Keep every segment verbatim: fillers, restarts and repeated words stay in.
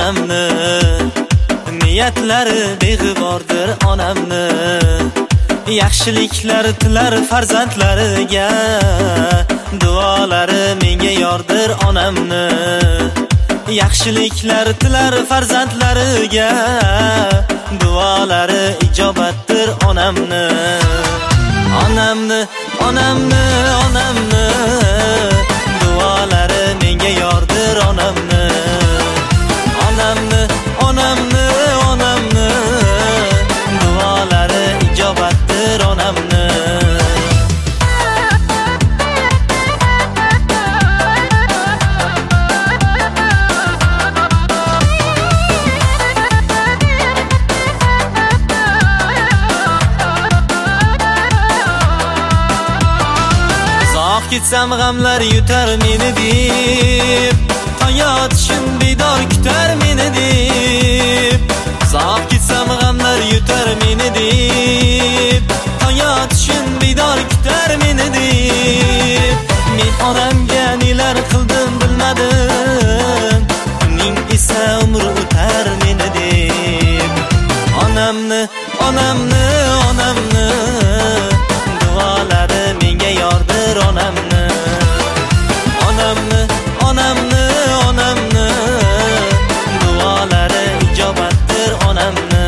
onamni, niyatlari beg'ubordir onamni. Yaxshiliklar tilar farzandlariga, duolari menga yordir onamni. Yaxshiliklar tilar farzandlariga, duolari ijobatdir onamni. Onamni, onamni, onamni, duolari menga yordir onamni. Onamni, onamni, onamni, duolari ijobatdir onamni. Ketsam g'amlar yutar meni deb, hayot shin bidor kutar meni deb. Uzoq ketsam g'amlar yutar meni deb, hayot shin bidor kutar meni deb. Men onamga nelar qildim bilmadim, uning esa umri o'tar meni deb. Onamni, onamni, onamni, duolari menga yordir onamni. Onamni, onamni, onamni, duolari ijobatdir onamni.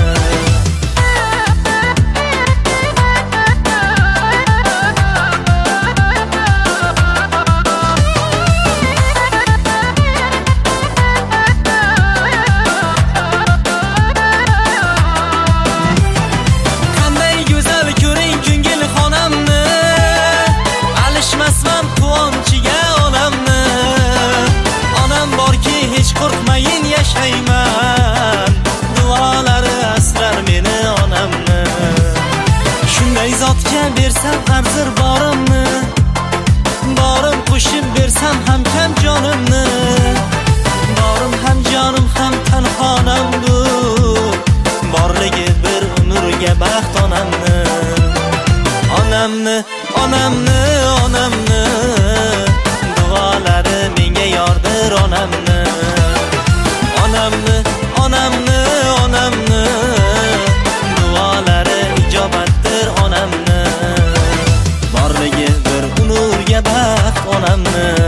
Qanday go'zal ko'ring ko'ngil xonamni, alishmasman quvonchiga onamni. Onam borki hech qo'rqmayin yashayman, duolari asrar meni onamni. Shunday zotga bersam arzir borimni, borim qo'shib bersam ham kam jonimni. Borim ham jonim ham tanxonamdu, borligi bir umrga baxt onamni. Onamni, onamni, onamni, duolari menga yordir onamni. Onamni, onamni, onamni, duolari ijobatdir onamni. Borligi bir umrga baxt onamni.